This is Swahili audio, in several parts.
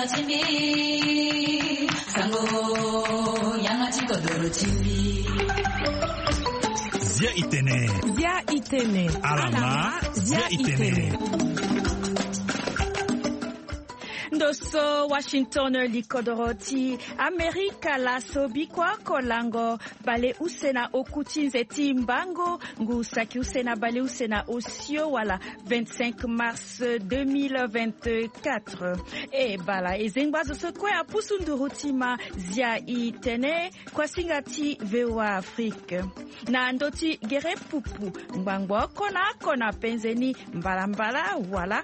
chimbi sango yanga chikodoro chimbi Zia itene alama zia itene Ndoso Washington likodoroti Amerika la sobikwa kolango bale usena okutinzeti mbango ngusaki usena bale usena osio wala 25 mars 2024 e bala ezengbazo sokwe apusundurutima zia itene kwa singati VOA Afrique na ndoti gere pupu mbangwa kona penzeni mbala wala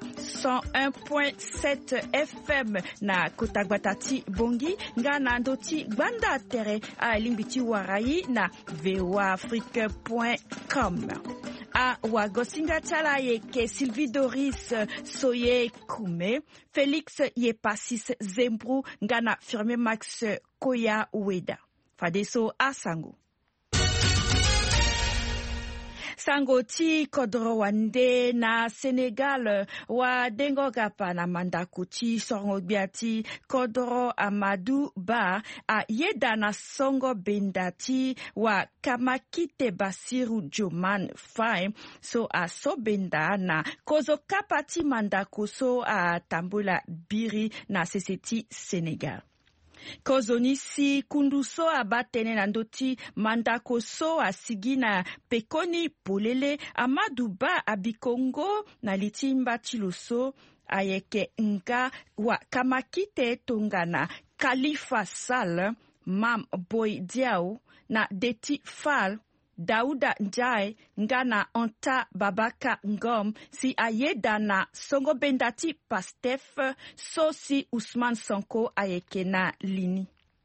101.7 FM na Kotagbatati Bongi ngana ndoti gbanda tere a limbiti warai na voaafrique.com a wagosinga tala yeke Sylvie Doris Soye Kume Félix Yepasis Zembru ngana firme Max Koya Weda fadeso asango Sangoti kodro wande na Senegal wa dengo gapa na mandakuti songo biati kodro Amadou Ba a yeda na songo bendati wa kamakite Basiru Joman Fine so a so benda na kozo kapati mandakuso a tambula biri na seseti Senegal. Kozonisi kunduso abatene na ndoti mandakoso asigina pekoni polele Amadou Ba abikongo na litimba chiloso ayeke nga wa kamakite tongana Khalifa Sall Mam Boy Diao na Deti Fall Dauda Njai ngana Anta Babaka Ngom si ayeda na songo bendati Pastef sosi Ousmane Sonko ayeke na lini.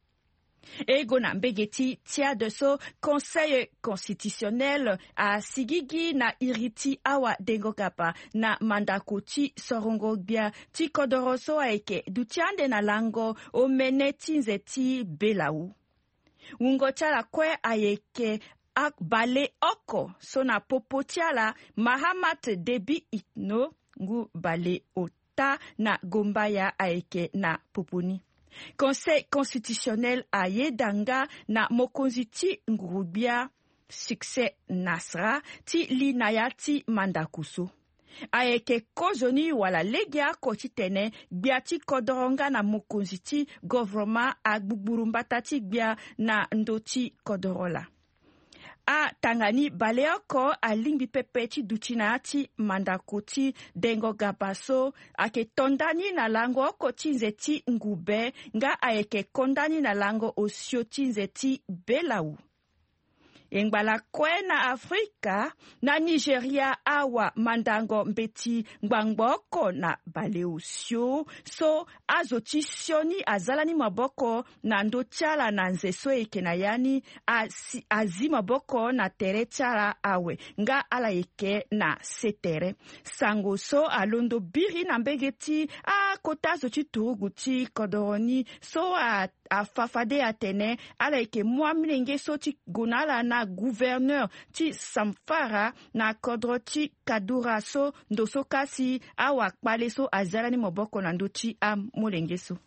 Ego na mbegeti tia de so conseil constitutionnel a sigigi na iriti awa dengokapa na mandakoti sorongo bia ti kodoroso ayeke dutiande na lango o meneti nzeti belau. Ungochala kwe ayeke bale oko sona popotiala Mahamat Debi Itno ngu bale ota na gombaya aeke na poponi. Conseil constitutionnel ayedanga na mokonziti ngurubia succès Nasra ti linayati mandakuso. Aeke kozoni wala legia kotitene biati kodoronga na mokonziti government agbuburumbatati bia na ndoti kodorola. A tangani baleoko a limbi pepeti dutinati mandakoti dengo gabaso ake tondani na lango koti nzeti ngube nga aeke kondani na lango osioti nzeti belau. Engbala kwe na Afrika na Nigeria awa mandango mbeti ngbangoko na baleusio so azoti sioni azalani maboko na ndo tiala na nzeso eke na yani azi maboko na tere tiala awe nga ala eke na setere sango so alondo biri na mbegeti a kota azoti turuguti kodoroni so a fafade atene ala eke mwamilenge so ti gonala na gouverneur ti Samfara na kodro ti Kadura so ndoso kasi awa kpale so azalani moboko na ndo ti a molenge so.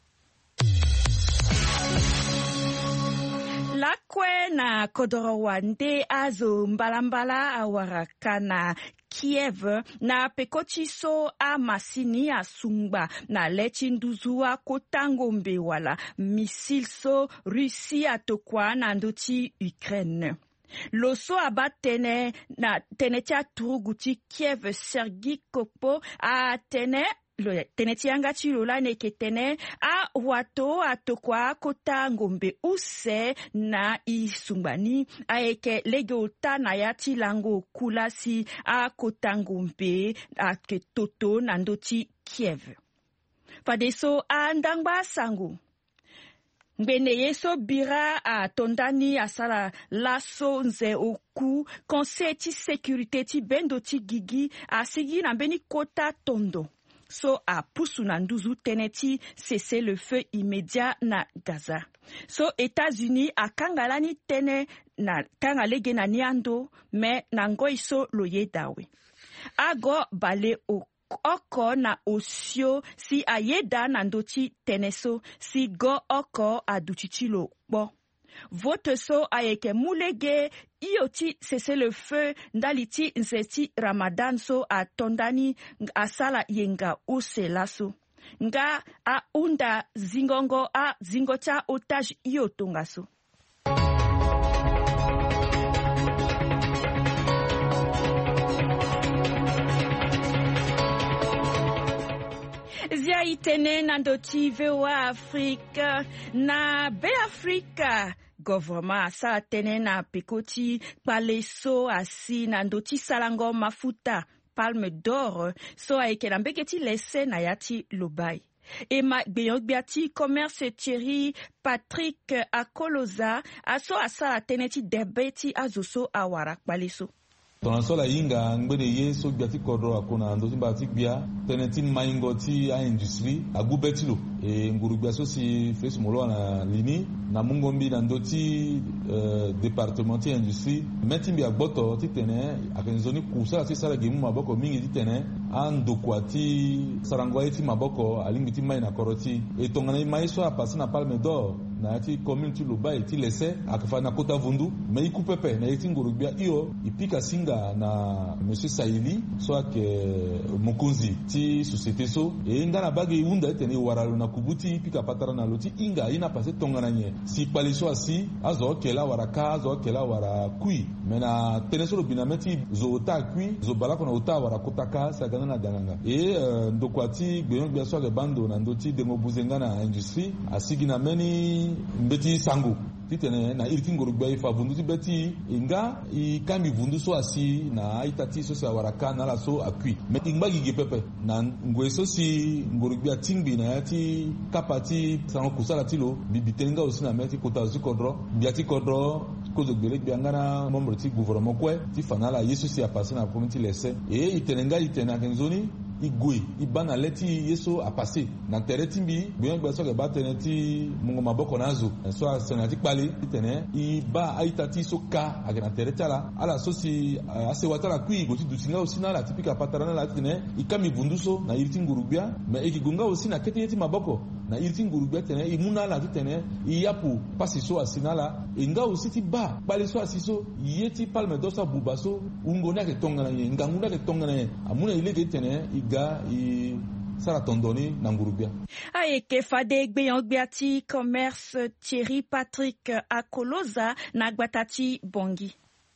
Lakwe na kodoro wande azo mbalambala awaraka na Kiev na pekoti so a masini a sungba na lechi nduzua kotango mbe wala misil so Russie atokwa na ndoti Ukraine. Loso abatene na tenetia turuguti Kiev Sergi Kopo a tene tenetianga chilola neketene a wato atokwa kota ngombe use na isumbani aeke legota na yati lango kulasi a kota ngombe a ketoto na ndoti Kiev. Fadeso a ndangba sangu. Mbene yeso bira a tondani asala laso nze oku konseti sécurité ti bendo ti gigi a sigi na mbeni kota tondo. So a pusu na nduzu teneti cesser le feu immédiat na Gaza. So États-Unis a kangalani tene na kangalege na niando me na ngoi so loye dawe. Ago bale o oko na osio si ayeda na ndoti teneso si go oko aduchichilo bo. Vote so ayeke mulege ioti cesse le feu ndaliti nseti Ramadan so atondani asala yenga uselaso. Nga a unda zingongo a zingota otage iotongaso. Zia itene na ndoti VOA Afrika na Be Afrika. Government sa tene na pekoti paleso asi na ndoti salango mafuta Palme d'Or so aike na mbeketi lese na yati lobai. Ema Gbeongbiati commerce Thierry Patrick Akoloza aso asa teneti debeti azoso awara paleso. Tonansola inga ngbede ye so gbiati kodro akona ndo timba tikbia teneti maingoti a industrie agubetilo ngurubia so si fresh molo na lini na mungombi na ndoti départemental industrie metimbi agboto titene akenzoni kusa si sala gemu maboko mingi titene andokwati sarangwa eti maboko alingiti mai na koroti etongana mai so apasi na Palme d'Or na ati community loba eti lese akafana kota vundu me ikupepe na eti ngurubia iyo ipika singa na monsieur Saili so ake mokonzi ti société so inga na bagi unda etene waralo na kubuti ipika patara na loti inga ina pase tongana nye si paliso asi azo kela waraka azo kela wara kui mena tenesolo binameti zo ota kui zo balako na ota wara kotaka sagana na dananga ndokwati Gbeongbi so ke bando na ndoti dengo buzenga na industrie asigi na meni mbeti sangu titene na iriti ngorugba ifa vundu beti inga ikambi vundu so asi na itati so sa waraka na la so akui meti ngbagi gepepe na ngweso si ngorugba tingbi na yati kapati sango kusala tilo bibitenga aussi na meti kotazi kodro biati kodro kozo gbele biangana membre ti gouvernement kwe ti fanala yesu si apase na community lese itenenga itena kenzoni igwe ibana leti yeso a passé na teretimbi Gbeongbi so ke bateneti mungo maboko nazo so senati pali tene iba aitati soka agena teretala ala sosi ase watala kui goti dusinga osina la tipika patarana la tene ikami vunduso na iriti ngurubia me ekigunga osina kete yeti maboko na iriti ngurubia tene imuna la tene iyapu pasiso asinala inga ositi ba paliso asiso yeti Palme d'Or sa bubaso ungona ke tongana nganguna ke tongana amuna ile tene ga i sara tondoni na ngurubia ayeke fade Gbeongbiati commerce Thierry Patrick Akoloza na gbatati bongi.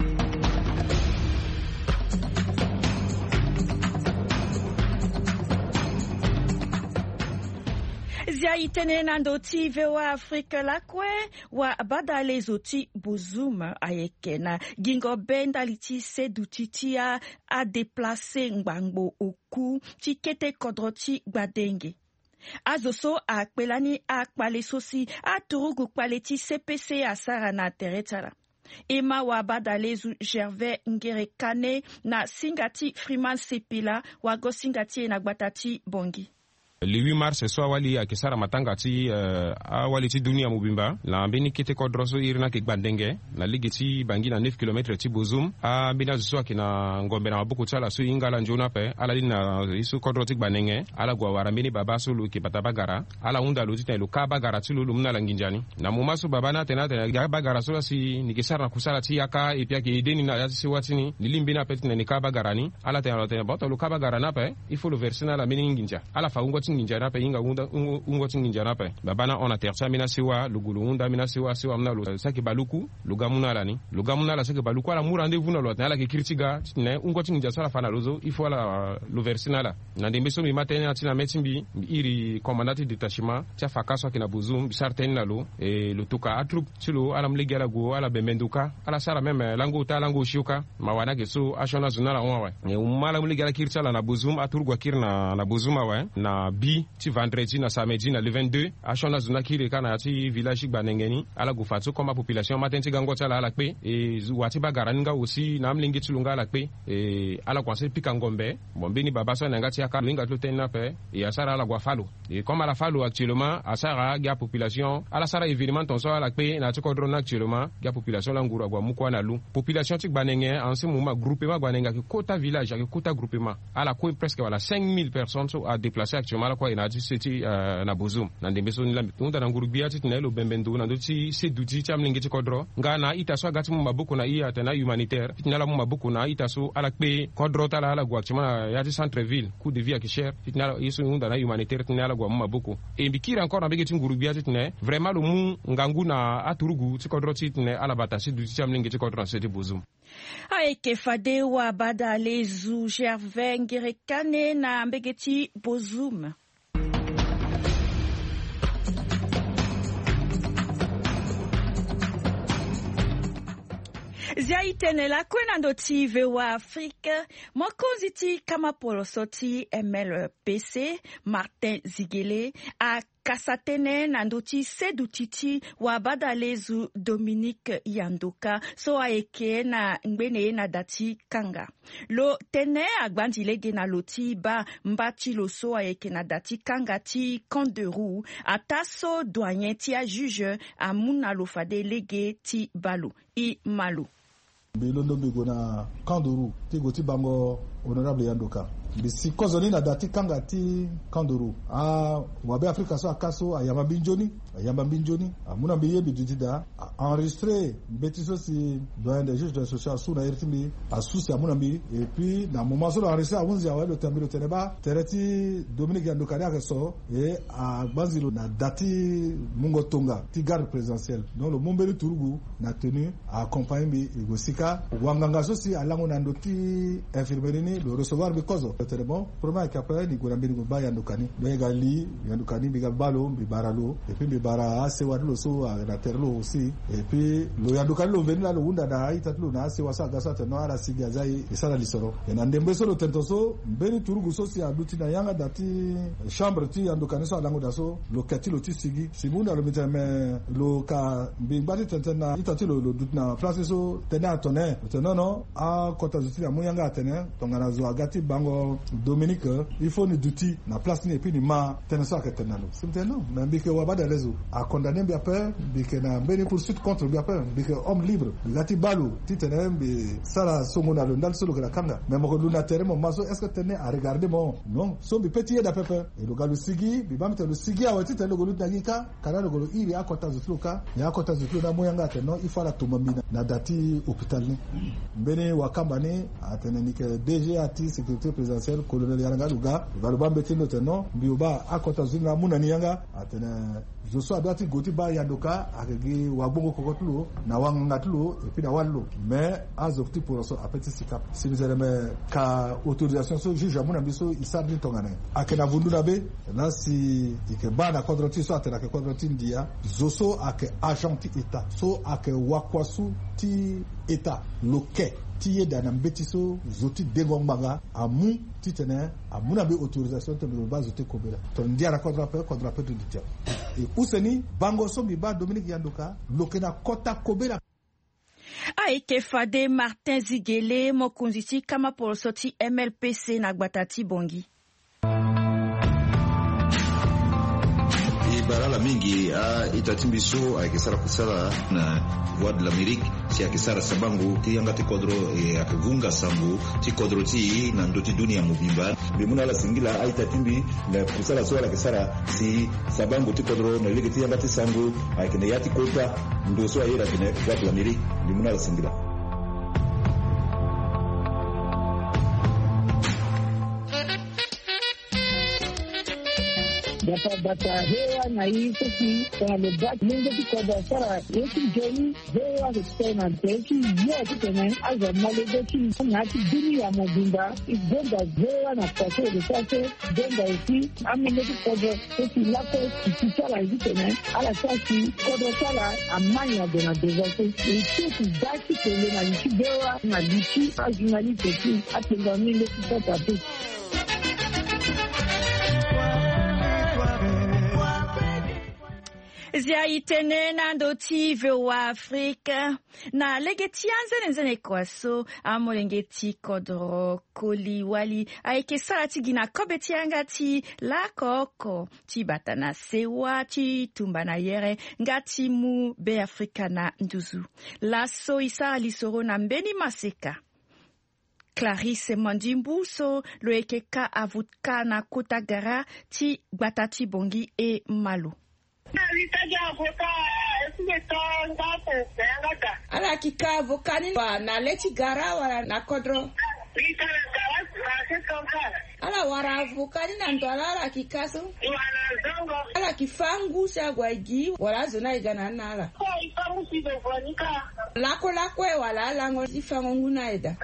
Zia itene na ndoti VOA Afrika lakwe wa badale zoti buzum ayeke na gingo benda liti sedutiti a déplacer ngbangbo oku tikete kodroti gbadenge. Azoso a kpelani a kpale sosi a turugu kpaleti CPC a sara na teretara. Ema wa badalezu Gervais Ngerekane na singati Freeman Sepila wa go singati na gbatati bongi. Le 8 mars so wali akisara matanga ti awali ti dunia mubimba la mbeni kete kodroso irina ke gbandenge na ligiti bangi na 9 km ti bozum a bina so akina ngombe na mabuku tsala so ingala njona pe ala lina isu kodro ti gbandenge ala gwa wara mbeni baba so lu ke batabagara ala unda lu ti lu ka bagara ti lu mna langinjani na muma so baba na tena ga bagara so si nikisara kusala ti aka epia ke ideni na yati si watini lilimbi na peti na ni ka bagara ni ala tena bota lu ka bagara na pe il faut le verser na la mbeni nginja ala fa ungo nginjana pe inga ungo nginjana pe babana ona tersa mina siwa lugulu unda mina siwa mna lu saki baluku lugamuna la ni lugamuna la saki baluku ala mu rendez-vous na lo ala ke kritiga ne ungo nginja sala fana lozo il faut la le versina la na ndembe so mi matena tina metimbi iri commandant détachement tia fakaso kina buzum bisarten na lo e lutuka atrup tilo ala mlegi ala go ala bemenduka ala sara meme lango ta lango shiuka mawana ke so ashona zunala onwa ne umala mlegi ala kirtala na buzum aturgwa kirna na buzuma wa na bi ti vendredi na samedi na le 22 ashona zuna kire kana ti village gbanengeni ala go fatu comme population matin ti gango tala ala pe e wati bagaranga aussi na mlingi tulunga ala pe e ala kwanse pika ngombe bon beni baba so nanga ti aka linga to tenna pe e asara ala go falo e comme ala falo actuellement asara ga population ala sara événement ton so ala pe na ti kodrona actuellement ga population la ngura go mukwa na lu population ti gbanenge en ce moment groupement gbanenga ke kota village ke kota groupement ala ko presque voilà 5000 personnes sont à déplacer actuellement la quoi ina ti seti na bozum na ndembe so ni la mitunda na nguru bia ti tinelo bembendo na do ti se duti ti amlingi ti kodro ngana ita so agati mu mabuku na iya tena humanitaire tinala mu mabuku na ita so ala pe kodro tala ala go actuellement ya ti centre ville coût de vie qui cher tinala yeso ngunda na humanitaire tinala go mu mabuku e bikira encore na bege ti nguru bia ti tine vraiment lo mu ngangu na aturugu ti kodro ti tine ala bata si duti ti amlingi ti kodro se ti bozum aeke fade wa bada lezu Gervais Ngerekane na mbegeti bozum. Ziaitenela kwena ndoti vewa Afrika mokonziti kama polosoti MLPC Martin Zigele a kasatene na ndoti sedutiti wa badalezu Dominique Yandoka so aeke na ngbene na dati kanga lo tene agbandilege na loti ba mbati lo so aeke na dati kanga ti Kanderou ataso doyen ti a juge amuna lo fade lege ti balu I malu Belondo bigona Kanderou ti goti bango honorable Yandoka bisi kozoni na dati kanga ti Kanderou wabe Afrika so akaso ayamba binjoni amuna biye bidida enregistré betiso si doyen des juges d'instruction na irtimi asusi amuna bi et puis na moment so enregistré awunzi awe le tambilo teneba tereti Dominique Yandoka ya so et a bazilo na dati mungo tonga ti garde présidentielle donc le mombeli turugu na tenu à accompagner bi egosika wanganga so si alango na ndoti infirmerie ni le recevoir because c'est bon premier qu'après ni gona mbiri ba Yandokani donc gali Yandokani biga balo bi baralo et puis bi bara se wadlo so na terlo aussi et puis lo Yandokani lo veni la lo unda na itatlo na se wasa gasa te no ara siga zai isala lisoro et na ndembe so lo tentoso mbeni turugu so si aduti na yanga dati chambre ti Yandokani so alango daso lo kati lo ti sigi simunda lo mitame lo ka bi bati tentena itatlo lo dutna place so tena tone non a kota zuti na muyanga tene tongana zo agati bango Dominique il faut ni duti na place ni et puis ni ma teneso aketenalo simteno na mbike wabada lezo a condamner bien peur mbike na mbeni poursuite contre bien peur mbike homme libre ngati balu titene mbi sala somona lo ndal solo la kanga mais mo luna terre mo maso est-ce que tene a regarder mon non so bi petit da pepe et lo galu sigi bi bamte lo sigi a wati tene golu dangika kana lo golu iri akota zutluka ya akota zutluka na muyanga teno il faut la tumambina na dati hôpital ni mbeni wakamba ni atene ni ke DG ati sécurité présidentielle colonel Yaranga Luga valuba mbetino teno biuba akota zuna muna niyanga atene zoso adati goti ba Yandoka akegi wabongo kokotulu na wangatulu et puis na wallo mais azopti pour so apeti sikap si vous avez ka autorisation so juge amuna biso isabri tongane akena vunduna be na si ike bana kodroti so atena ke kodroti ndia zoso ake agent état so ake wakwasu ti état loke tiye dana mbetiso zoti dengombaga amu titene amuna be autorisation te be bazote kobela to ndia na quadrape de ditia et useni bango so bi ba Dominique Yandoka lokena kota kobela aike fade Martin Zigele mokunziti kama polosoti MLPC na gbatati bongi barala mingi itatimbiso akisara kusala na voix de l'Amérique si akisara sabangu ti yangati kodro akivunga sambu ti kodro ti na ndoti dunia mubimba bimuna la singila itatimbi na kusala so akisara si sabangu ti kodro na ligi ti yangati sambu akine yati kota ndo so ayira kine voix de l'Amérique bimuna la singila Data hewa na hii sisi kwa lebat mungu tikoda sara yesu jeni hewa kutena teki yote tena aza malegeti ngati dunia mobimba igonda hewa na pase de sase gonga isi amengeti kodo sisi lako kisala hivi tena ala sasi kodo sala amanya de na desase isi daki tele na isi hewa na lichi ajunali teki atenga mingi kitata tu Zia itene na ndoti VOA Afrika na legeti anzene kwaso amolengeti kodro koli wali aike sarati gina kobeti angati la koko ti batana sewa ti tumbana yere ngati mu be Afrika na nduzu la so isa lisoro na mbeni maseka Clarisse Mandimbu so loekeka avutka na Kotagara ti batati bongi e malu. Ala kika avokani na leti gara wala na kodro. Ala wara avokani na ndwala kikaso. Ala kifangu sa gwaigi wala zona igana nala. Lako wala lango ifangu ngunaida.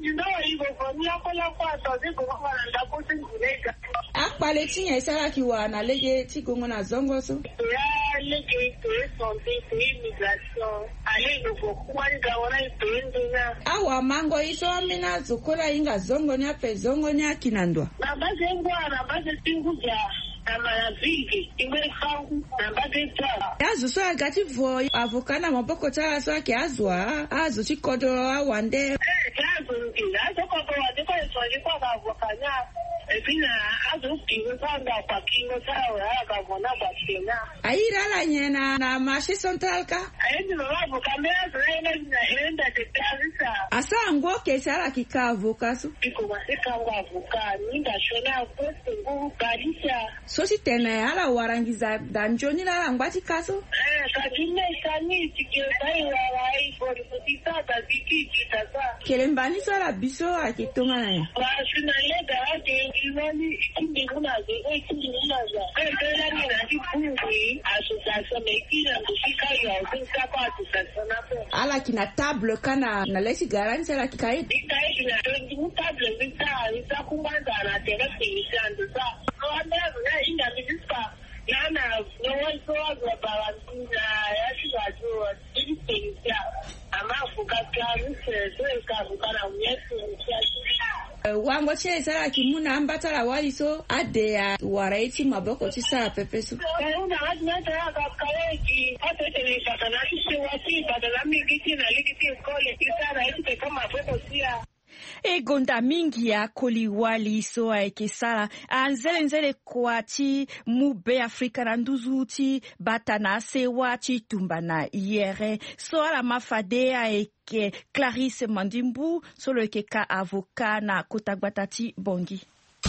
Akpale tinya isara kiwa na lege tigongo na zongo so. Awa mango iso amina zukola inga zongo nya pe zongo nya kinandwa. Baba zengwa na baba tinguja. Yazu so agati vo avokana maboko tala so ake azwa azu chikodo awande aira la nyena na mashi sontalka asa ngo ke sala kikavu kasu so si tene ala warangiza danjoni la langwati kaso kelembani so la biso akitonga na ya ala kina table kana na lesi garanti ala kikai wango che sara kimuna ambatala wali so ade ya waraiti maboko tisara pepesu Egonda mingi ya koliwali so aikesala anzele kwati mube Afrika na nduzuti batana sewa ti tumbana yere so ala mafadea eke Clarisse Mandimbu solo eke ka avoka na Kotagbatati bongi.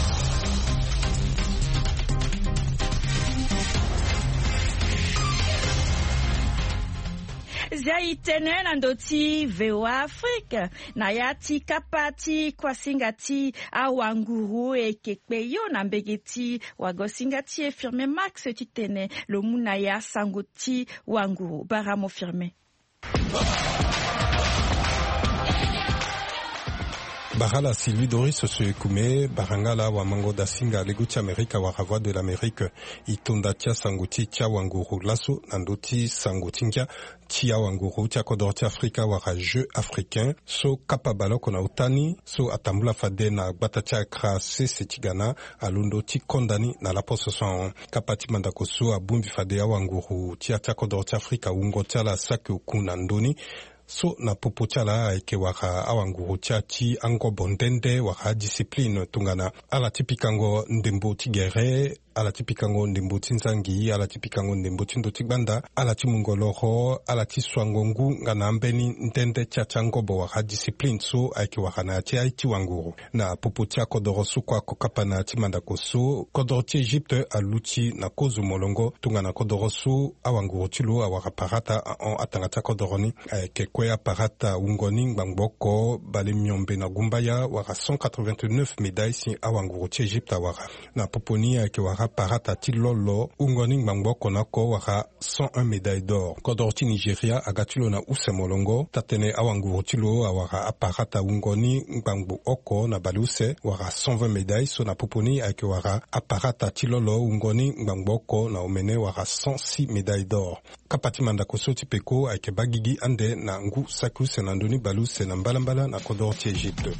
Zaitene na ndoti VOA Afrika na yati kapati kwa singati awanguru ekekpeyo na mbegeti wagosingati e firme Max titene lo muna ya sangoti wanguru baramo firme. Barala Sylvie Doris Soekume, Barangala Wamango Dasinga, Leguti Amerika Waravoi de l'Amérique, Itondatia Sanguti Tia Wanguru Lasso, Nandoti Sangutingia, Tia Wanguru, Tia Kodorti Afrika Wara Jeu Africain, So Kapabalo Kona Utani, So Atambula Fade na Batatia Kra Setigana, Alundo Ti Kondani na la Pososan, Kapati Mandakoso, Abumbi Fade Wanguru, Tia Kodorti Afrika, Ungo Tia la Sake Ukunandoni, So na popochala eke waka awanguru chati ango bondende waka discipline tungana ala tipikango ndembo tigere ala tipikango ndembo tinzangi ala tipikango ndembo tindo tigbanda ala timungoloho ala tiswangongu ngana mbeni ndende chachangobo waka discipline so eke waka na ati aiti wanguru na popocha kodorosu kwa kokapana timanda koso kodoroti Egypte aluti na kozu molongo tungana kodorosu awanguru tilo awaka parata atangata kodoroni eke kwea parata ungoni ngbangoko bale myombe na gumbaya waka 189 médailles si awanguru ti Egypte waka na poponi ake waka parata ti lolo ungoni ngbangoko nako waka 101 médailles d'or kodor ti Nigeria agatilo na use molongo tatene awanguru ti lo awaka aparata ungoni ngbangbo oko na bale use waka 120 médailles so na poponi ake waka aparata ti lolo ungoni ngbangoko na omene waka 106 médailles d'or kapati mandako so ti peko ake bagigi ande na ngu saku senandoni balu senambalambala na kodor ti Egypte.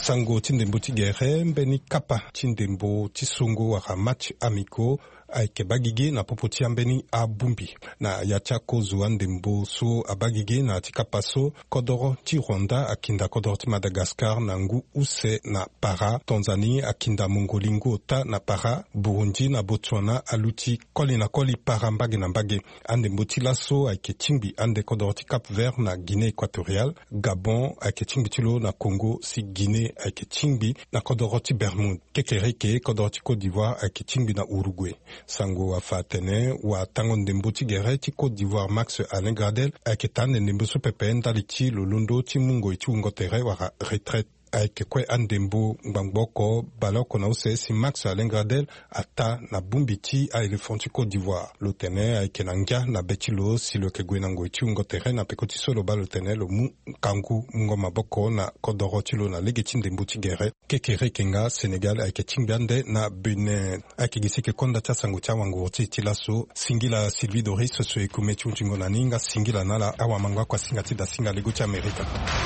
sango tindembo tigere mbeni kapa tindembo tisungo waka match amico aike bagige na popoti ambeni abumbi na yachako zuandembo so abagige na tikapaso kodoro ti Rwanda akinda kodoro ti Madagascar na ngu use na para Tanzania akinda Mongolingo ta na para Burundi na Botswana aluti koli na koli para mbage na mbage andembo ti laso aike tingbi ande kodoro ti Cap Vert na Guinée équatoriale Gabon aike tingbi tilo na Congo si Guinée aike tingbi na kodoro ti Bermude kekereke kodoro ti Côte d'Ivoire aike tingbi na Uruguay sango wa fatene wa tango ndembo tigere ti Côte d'Ivoire Max Alain Gradel aketane ndembo so pepe ndali ti lolondo ti mungo ti ungotere wa retraite ayeke kue andembo ngbanggboko baloko na use si Max Alain Gradel ata na bumbi ti aéléphant ti Côte d'Ivoire lo tene ayeke na ngia na be ti lo si lo yeke gue na ngoi ti ungotere na peko ti so lo ba lo tene lo mu kangu mungo maboko na kodoro ti lo na lege ti ndembo ti gere kekere kenga Sénégal ayeke tingbi ande na Benin ayeke gi si yeke konda ti asango ti awanguru ti laso singila Sylvie Doris so e kume ti huntingo na ni nga singila na la awamango akuasinga ti dasinga lego ti Amerika.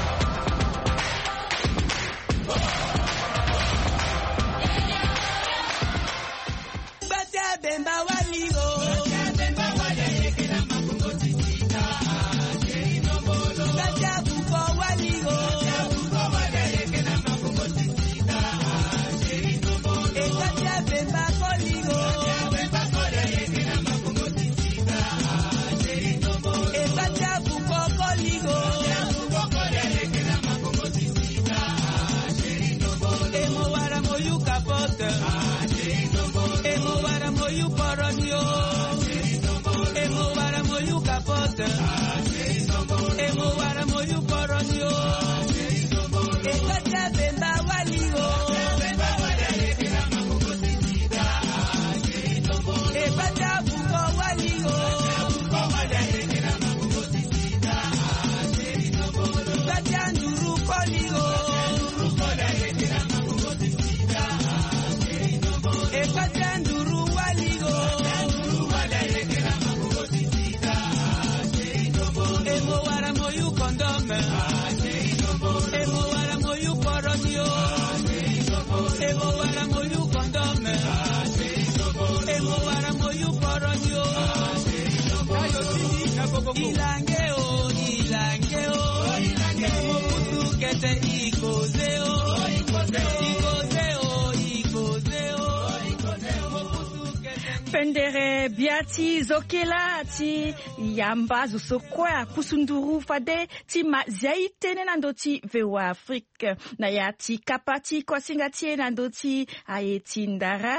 Pendere biati zokela ti yamba zusokwa kusunduru fade ti ma ziaitene nando ti vewa Afrique na ya ti kapati kwa singati nando ti ayeti ndara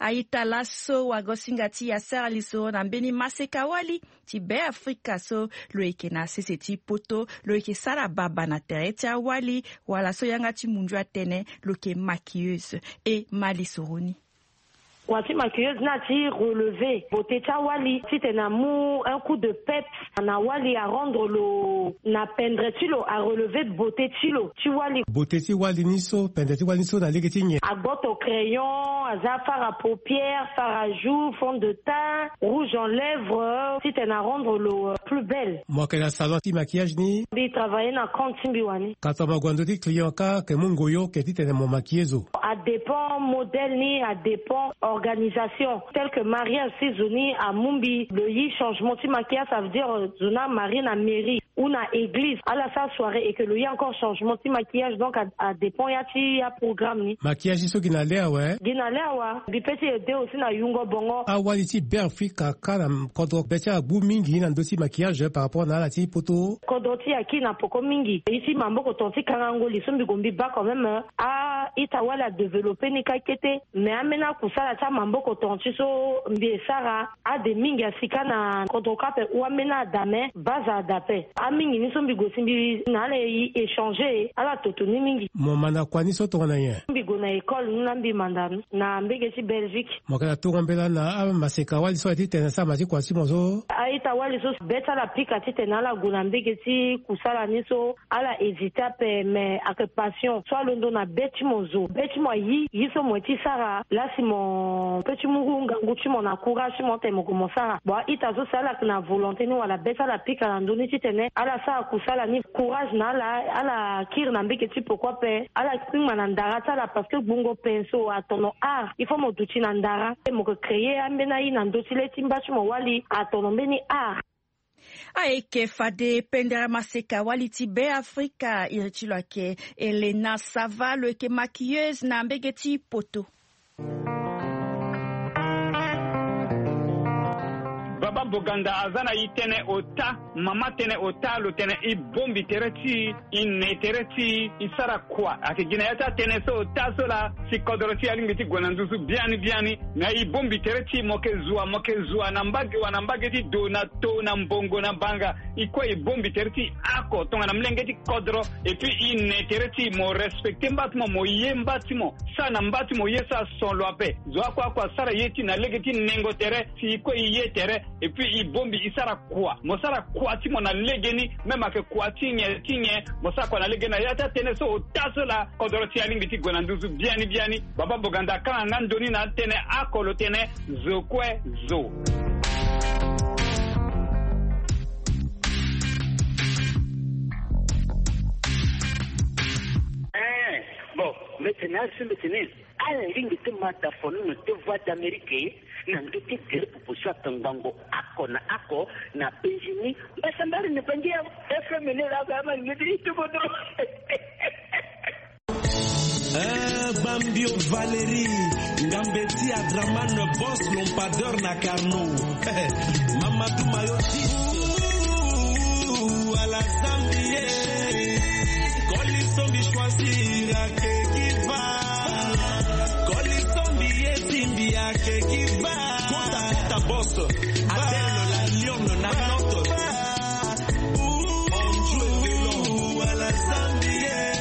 aitalaso wagosingati ya seraliso na mbeni masekawali ti be Afrika so lo eke na sese ti poto lo eke sara baba na tere ti awali wala so yanga ti mundu atene lo ke maquilleuse et malisoroni. Wati maquilleuse na ti relevé beauté ta wali ti te na mou un coup de pep na wali à rendre lo na pendre ti lo à relever beauté ti lo ti wali beauté ti wali ni so pendre ti wali ni so na lege ti nye à botte au crayon aza fard à paupières fard à joues fond de teint rouge en lèvres ti te na rendre lo plus belle mo ke na salon ti maquillage ni bi travailler na compte timbi wani kata magwando ti client ka ke mungo yo ke ti te na mo maquilleuse à dépend modèle ni à dépend organisation telle que Maria Sizoni à Mumbi le yi changement ti maquillage ça veut dire zona Marie na mairie ou na église à la sa soirée et que le y a encore changement ti maquillage donc à dépend ya ti ya programme ni maquillage so gina lewa bi peti ede aussi na yungo bongo awali ti be Afrika kana kodo becha bu mingi na dosi maquillage par rapport na la ti poto kodo ti aki na poko mingi ici mambo ko tonti kango li sombi gombi ba quand même a itawala développer ni kakete mais amena kusala ta mambo ko tonti so mbi sara a de mingi asika na kodo kape ou amena dame baza dape a mingi ni sombi gosimbi na le échanger ala totoni mingi mo mana kwani so to na ye mbi go na école na mbi mandan na mbege ti Belgique mo kala to ngambela na maseka wali so ti tena sa maji kwasi mo so aita wali so beta la pika ti tena la go na mbege ti kusala ni so ala hésiter pe mais avec passion soit londo na beti mozo beti mo yi so mo ti sara la si mon petit murunga nguti mon encourage mon temo ko mo sara bo ita so sala na volonté ni wala beta la pika na ndoni ti tene ala sa kusala ni courage na ala kir na mbeke ti pourquoi pe ala kima na ndara tala parce que bungo penso atono art il faut mo duti na ndara mo ko créer ambena yi na ndoti le timbachi mo wali atono mbeni art aeke fade pendera maseka waliti be Afrika irichilo ake Elena Savalo eke maquilleuse na mbegeti poto. Baba Boganda azana itene ota mama tene ota lo tene I bombi tereti ine tereti isara kwa akigina yata tene so ota sola si kodoroti alingiti gwanandusu biani na I bombi tereti mokezua na mbage ti donato na mbongo na banga ikwa I bombi tereti ako tonga na mlengeti kodro et puis ine tereti mo respecte mbatimo mo yembatimo sana mbatimo yesa son loape zo kwa sara yeti na legeti nengo tere si ikwa yetere et puis I bombi isara kwa mosara kwa ti mona legeni même ake kwa tinye mosa kwa na legena yata tene so taso la kodoroti alingi ti gwananduzu biani Baba Boganda kana ngandoni na tene akolo tene zokwe zo. Bon, maintenant, à ligne de mataphone, te voix d'Amérique, n'a pas été pour ça, Tangango, Ako, na Benjini, mais ça m'a ne pas dire, efféminé la gamme, il me dit tout le Bambio Valérie, Ngambeti Adraman, boss lompadeur na Carno, Mamadou Mayoti, à la Zambie, Colisson de choisir à Kekiva, Colisson de Timbi à Kekiva, Kota boss, Adèle la Lyon, na note, on joue de l'eau à la Zambie.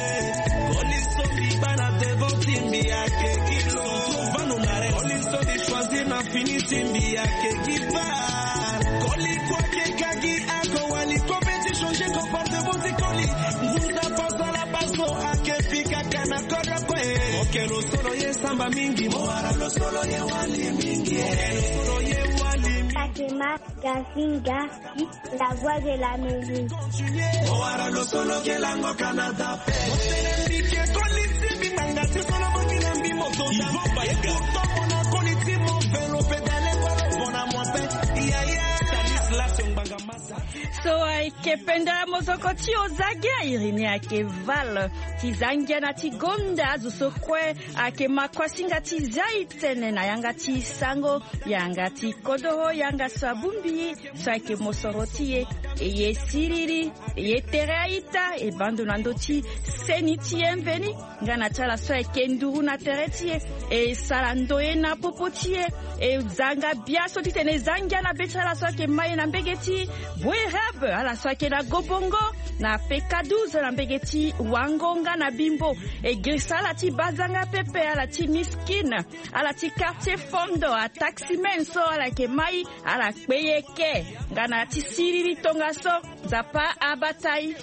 Timbi ake kilo vano nare oliso de choisir na fini timbi ake kiba koli kwa ke kagi ako wali kompeti changer comportement de koli nguza posa la paso ake pika kana koda kwe okelo solo ye samba mingi moara lo solo ye wali mingi solo ye wali Fatima Gazinga la voix de la musique moara lo solo ke lango Canada pe ke koli timbi manga solo Ibomba ya kuto mona koniti mo velo pedale wala bona mwape Stanis Lasson Bangamasa So kependa mozokoti ozagia irini ake val tizangia na tigonda zusokwe ake makwasinga tizaitene na yanga ti sango yanga ti kodoho yanga sabumbi so ake mosorotie ye siriri ye tereaita e bando nandoti seniti enveni ngana tala so ake nduru na teretie e salandoe na popotie e zanga biaso titene zangia na betala so ake mai na mbegeti bwerab ala so ake na gobongo na PK12 na mbegeti wangonga na bimbo e grisala ti bazanga pepe ala ti miskine ala ti quartier fondo a taximen so ala ke mai ala kpeyeke ngana ti siriri tonga so zapa abatai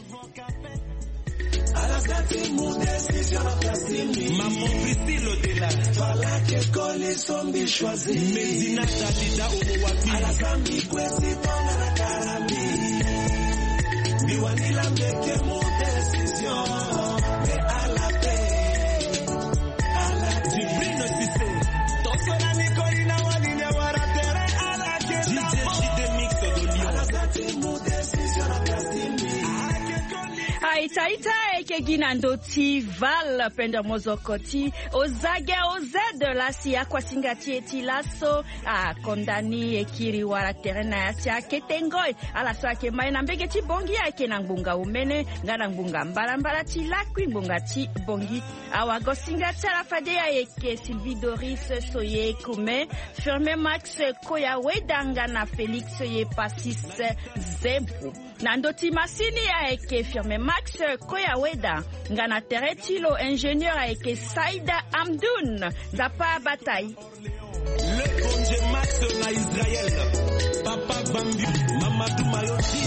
Maman Priscille Odela Fala que colle sombi choisi Medina Dalida Omowapi Ala zambi kwesi tonga na karami Miwani la meke mon décision Mais à la paix Jibrino Sissé Tosona Nikolina Walinia Waratere Ala que DJ Mix Odolio Ala zati mon décision na Plasimi Itaita eke ginando ti val penda mozokoti ozage ozed la siya kwa singati eti laso a kondani ekiri wala terena ya siya ketengoi ala so ake mai na mbege ti bongi ake na ngbunga umene ngana ngbunga mbala ti lakwi ngbunga ti bongi awa gosingati ala fade ya eke Sylvie Doris soye kume Firme Max koya wedanga na Felix ye pasis zempu Nandoti masini ya eke Firme Max koya weda ngana teretilo ingénieur a eke Saïda Amdoun zapa bataille Le bon Dieu Max na Israël Papa Bambi Mamadou Mayoti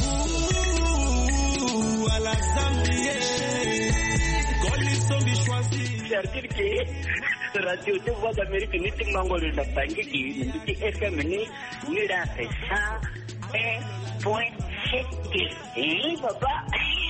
à la Zambie Colisson de choisi c'est-à-dire que radio de voix d'Amérique ni tingango le bangi ki ni FM ni la 101.5 Papa.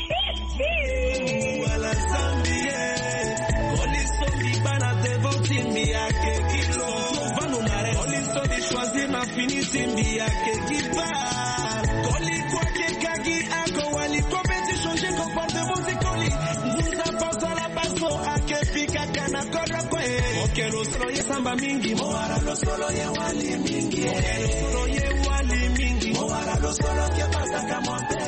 Wala Zambie. Koliso bibana devoti mbiake kilo. Vano nare. Koliso di choisir na finiti mbiake kibar. Koli kwa kekagi ako wali kompeti changer comportement zikoli. Nguza paso la paso ake pika kana kodra kwe. Oke lo solo ye samba mingi. Moara lo solo ye wali mingi. Oke lo solo ye wali mingi. Moara lo solo ke pasa kamonte.